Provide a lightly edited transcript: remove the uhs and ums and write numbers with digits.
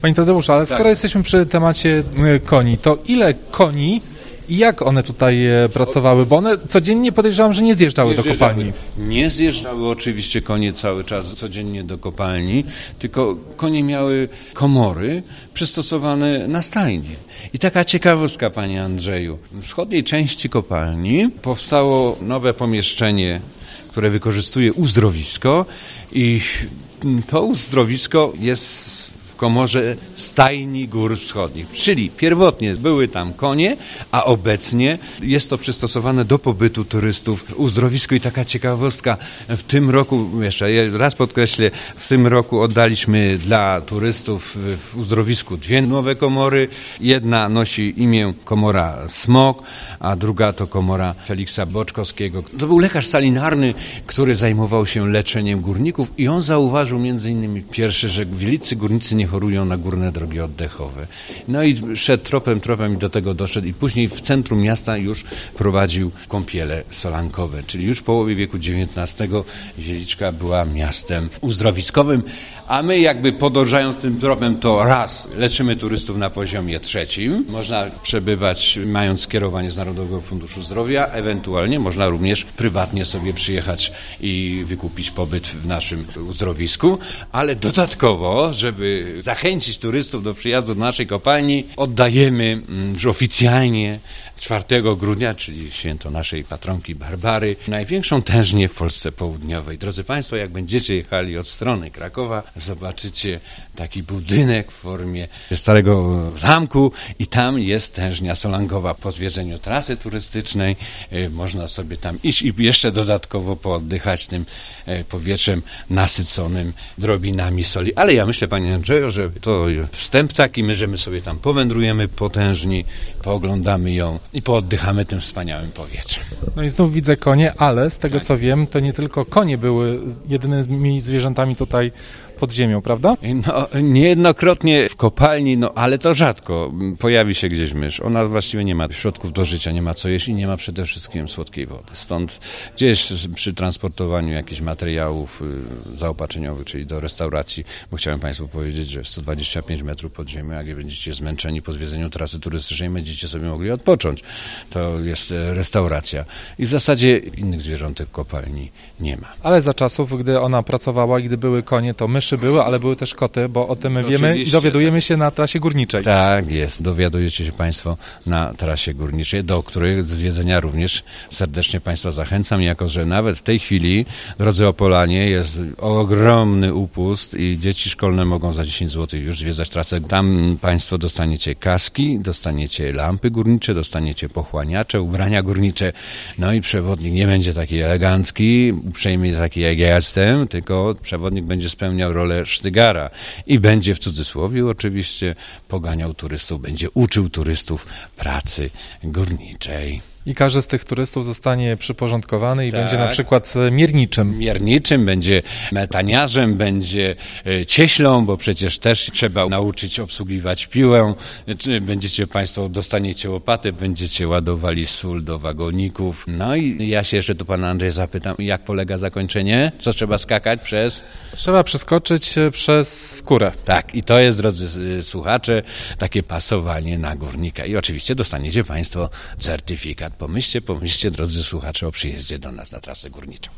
Panie Tadeuszu, ale skoro jesteśmy przy temacie koni, to ile koni i jak one tutaj pracowały? Bo one codziennie podejrzewam, że nie zjeżdżały do kopalni. Nie zjeżdżały oczywiście konie cały czas codziennie do kopalni, tylko konie miały komory przystosowane na stajnie. I taka ciekawostka, panie Andrzeju. W wschodniej części kopalni powstało nowe pomieszczenie, które wykorzystuje uzdrowisko i to uzdrowisko jest w komorze Stajni Gór Wschodnich. Czyli pierwotnie były tam konie, a obecnie jest to przystosowane do pobytu turystów w uzdrowisku. I taka ciekawostka, w tym roku, jeszcze raz podkreślę, w tym roku oddaliśmy dla turystów w uzdrowisku 2 nowe komory. Jedna nosi imię komora Smok, a druga to komora Feliksa Boczkowskiego. To był lekarz salinarny, który zajmował się leczeniem górników i on zauważył między innymi pierwszy, że wielicy górnicy nie chorują na górne drogi oddechowe. No i szedł tropem i do tego doszedł i później w centrum miasta już prowadził kąpiele solankowe, czyli już w połowie wieku XIX Wieliczka była miastem uzdrowiskowym, a my jakby podążając tym tropem, to raz leczymy turystów na poziomie 3. Można przebywać mając skierowanie z Narodowego Funduszu Zdrowia, ewentualnie można również prywatnie sobie przyjechać i wykupić pobyt w naszym uzdrowisku, ale dodatkowo, żeby zachęcić turystów do przyjazdu do naszej kopalni, oddajemy już oficjalnie 4 grudnia, czyli święto naszej patronki Barbary, największą tężnię w Polsce Południowej. Drodzy Państwo, jak będziecie jechali od strony Krakowa, zobaczycie taki budynek w formie starego zamku i tam jest tężnia solankowa. Po zwiedzeniu trasy turystycznej można sobie tam iść i jeszcze dodatkowo pooddychać tym powietrzem nasyconym drobinami soli. Ale ja myślę, panie Andrzeju, że to wstęp taki, że my sobie tam powędrujemy po tężni, pooglądamy ją i pooddychamy tym wspaniałym powietrzem. No i znów widzę konie, ale z tego co wiem, to nie tylko konie były jedynymi zwierzętami tutaj pod ziemią, prawda? No, niejednokrotnie w kopalni, ale to rzadko pojawi się gdzieś mysz. Ona właściwie nie ma środków do życia, nie ma co jeść i nie ma przede wszystkim słodkiej wody. Stąd gdzieś przy transportowaniu jakichś materiałów zaopatrzeniowych, czyli do restauracji, bo chciałem Państwu powiedzieć, że 125 metrów pod ziemią, jak będziecie zmęczeni po zwiedzeniu trasy turystycznej, będziecie sobie mogli odpocząć. To jest restauracja. I w zasadzie innych zwierzątek w kopalni nie ma. Ale za czasów, gdy ona pracowała i gdy były konie, to myszy były, ale były też koty, bo o tym wiemy i dowiadujemy się na trasie górniczej. Tak jest, dowiadujecie się Państwo na trasie górniczej, do której zwiedzenia również serdecznie Państwa zachęcam, jako że nawet w tej chwili, drodzy Opolanie, jest ogromny upust i dzieci szkolne mogą za 10 zł już zwiedzać trasę. Tam Państwo dostaniecie kaski, dostaniecie lampy górnicze, dostaniecie pochłaniacze, ubrania górnicze, no i przewodnik nie będzie taki elegancki, uprzejmie taki jak ja jestem, tylko przewodnik będzie spełniał rolę sztygara i będzie w cudzysłowie oczywiście poganiał turystów, będzie uczył turystów pracy górniczej. I każdy z tych turystów zostanie przyporządkowany i będzie na przykład mierniczym. Mierniczym, będzie metaniarzem, będzie cieślą, bo przecież też trzeba nauczyć obsługiwać piłę. Będziecie Państwo, dostaniecie łopatę, będziecie ładowali sól do wagoników. No i ja się jeszcze tu pana Andrzeja zapytam, jak polega zakończenie? Co trzeba skakać przez? Trzeba przeskoczyć przez skórę. Tak, i to jest, drodzy słuchacze, takie pasowanie na górnika. I oczywiście dostaniecie Państwo certyfikat. Pomyślcie, drodzy słuchacze, o przyjeździe do nas na trasę górniczą.